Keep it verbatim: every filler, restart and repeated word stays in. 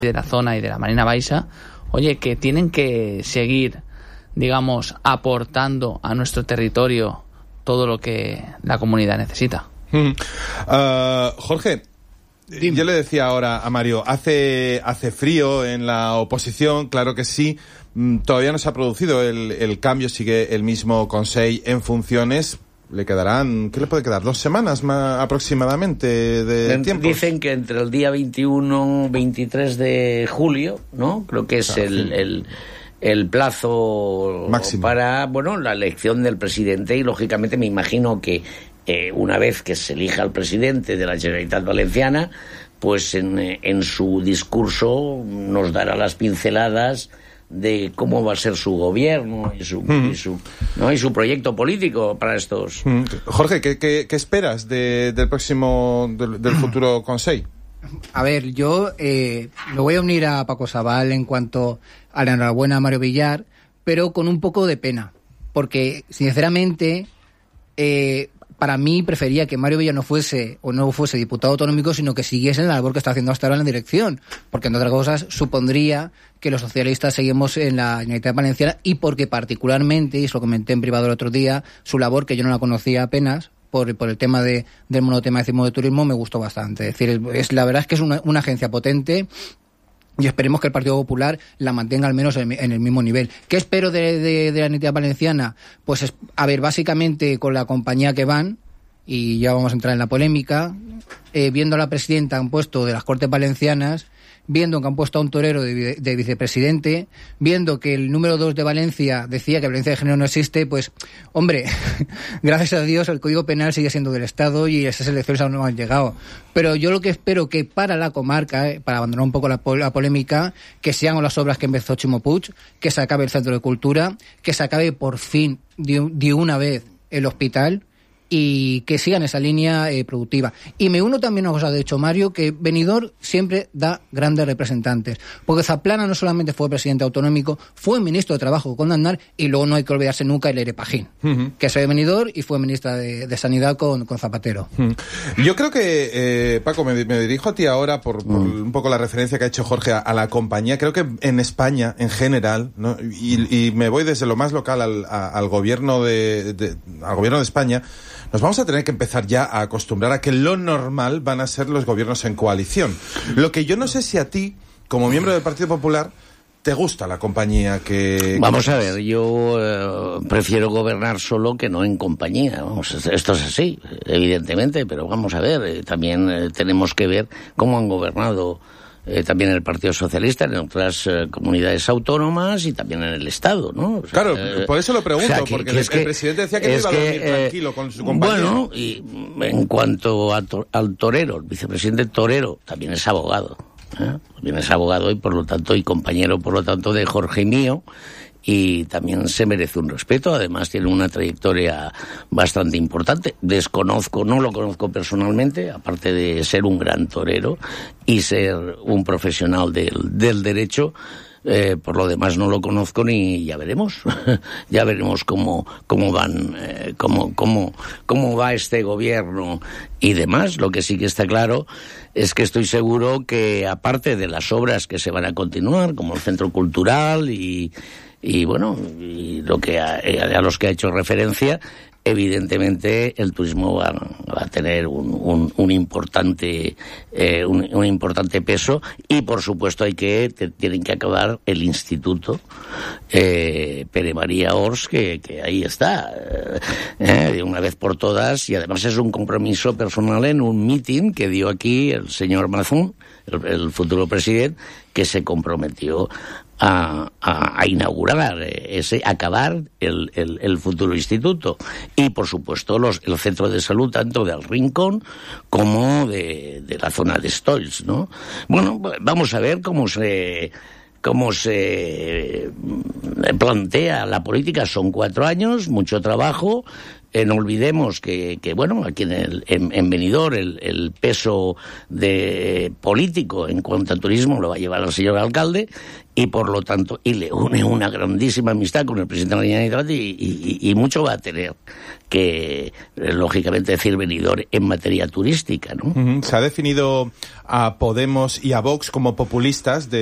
de la zona y de la Marina Baixa, oye, que tienen que seguir, digamos, aportando a nuestro territorio todo lo que la comunidad necesita. Mm. Uh, Jorge, Dime. Yo le decía ahora a Mario, hace hace frío en la oposición, claro que sí, todavía no se ha producido el, el cambio, sigue el mismo Consell en funciones. Le quedarán, ¿qué le puede quedar? ¿Dos semanas más aproximadamente de tiempo? Dicen que entre el día veintiuno y veintitrés de julio, ¿no? Creo que es ah, el, sí. el, el plazo máximo para, bueno, la elección del presidente, y lógicamente me imagino que eh, una vez que se elija al presidente de la Generalitat Valenciana, pues en, en su discurso nos dará las pinceladas de cómo va a ser su gobierno y su, mm. y su, ¿no? y su proyecto político para estos... Mm. Jorge, ¿qué, qué, qué esperas de, del próximo, del, del futuro Consell? A ver, yo eh, lo voy a unir a Paco Sabal en cuanto a la enhorabuena a Mario Villar, pero con un poco de pena, porque sinceramente... Eh, para mí prefería que Mario Villar no fuese o no fuese diputado autonómico, sino que siguiese en la labor que está haciendo hasta ahora en la dirección, porque entre otras cosas supondría que los socialistas seguimos en la Generalitat Valenciana, y porque particularmente, y eso lo comenté en privado el otro día, su labor, que yo no la conocía apenas, por, por el tema de, del monotema de turismo, me gustó bastante. Es decir, es, la verdad es que es una, una agencia potente, y esperemos que el Partido Popular la mantenga al menos en, en el mismo nivel. ¿Qué espero de, de, de la Generalitat Valenciana? Pues, es, a ver, básicamente con la compañía que van, y ya vamos a entrar en la polémica, eh, viendo a la presidenta han puesto de las Cortes Valencianas, viendo que han puesto a un torero de, de vicepresidente, viendo que el número dos de Valencia decía que la violencia de género no existe, pues, hombre, gracias a Dios el Código Penal sigue siendo del Estado y esas elecciones aún no han llegado. Pero yo lo que espero que para la comarca, eh, para abandonar un poco la, la polémica, que se hagan las obras que empezó Chimo Puig, que se acabe el Centro de Cultura, que se acabe por fin de, de una vez el hospital, y que sigan esa línea eh, productiva. Y me uno también a una cosa, de hecho, Mario, que Benidorm siempre da grandes representantes, porque Zaplana no solamente fue presidente autonómico, fue ministro de Trabajo con Aznar, y luego no hay que olvidarse nunca el Leire Pajín, uh-huh. que es de Benidorm y fue ministra de, de Sanidad con, con Zapatero. Uh-huh. Yo creo que, eh, Paco, me, me dirijo a ti ahora por, por uh-huh. un poco la referencia que ha hecho Jorge a, a la compañía. Creo que en España, en general, ¿no? y, y me voy desde lo más local al, a, al gobierno de, de, al gobierno de España, nos vamos a tener que empezar ya a acostumbrar a que lo normal van a ser los gobiernos en coalición. Lo que yo no sé si a ti, como miembro del Partido Popular, te gusta la compañía que... Vamos que... a ver, yo eh, prefiero gobernar solo que no en compañía. Vamos, esto es así, evidentemente, pero vamos a ver, eh, también eh, tenemos que ver cómo han gobernado Eh, también el Partido Socialista en otras eh, comunidades autónomas y también en el Estado, ¿no? O sea, claro, eh, por eso lo pregunto, o sea, que, porque que el, que, el presidente decía que no iba a dormir eh, tranquilo con su Bueno, compañero. y en cuanto a to, al torero, el vicepresidente Torero también es abogado, ¿eh? También es abogado y por lo tanto, y compañero por lo tanto de Jorge mío, y también se merece un respeto. Además tiene una trayectoria bastante importante. Desconozco, no lo conozco personalmente, aparte de ser un gran torero y ser un profesional del, del derecho. Eh, por lo demás no lo conozco ni ya veremos ya veremos cómo cómo van eh, cómo cómo cómo va este gobierno y demás. Lo que sí que está claro es que estoy seguro que, aparte de las obras que se van a continuar, como el Centro Cultural y y bueno, y lo que a, a los que ha hecho referencia, evidentemente el turismo va, va a tener un, un, un importante eh, un, un importante peso, y por supuesto hay que te, tienen que acabar el instituto eh, Pere María Ors, que, que ahí está eh, de una vez por todas, y además es un compromiso personal en un meeting que dio aquí el señor Mazún, el, el futuro presidente, que se comprometió A, a, a inaugurar ese, acabar el, el, el futuro instituto, y por supuesto los, el centro de salud tanto del Rincón como de, de la zona de Stolz, ¿no? Bueno, vamos a ver cómo se cómo se plantea la política. Son cuatro años, mucho trabajo, Eh, no olvidemos que, que, bueno, aquí en, el, en, en Benidorm el, el peso de político en cuanto a turismo lo va a llevar el señor alcalde, y por lo tanto, y le une una grandísima amistad con el presidente de la Generalitat, y, y, y mucho va a tener que, lógicamente, decir Benidorm en materia turística, ¿no? Uh-huh. Se ha definido a Podemos y a Vox como populistas de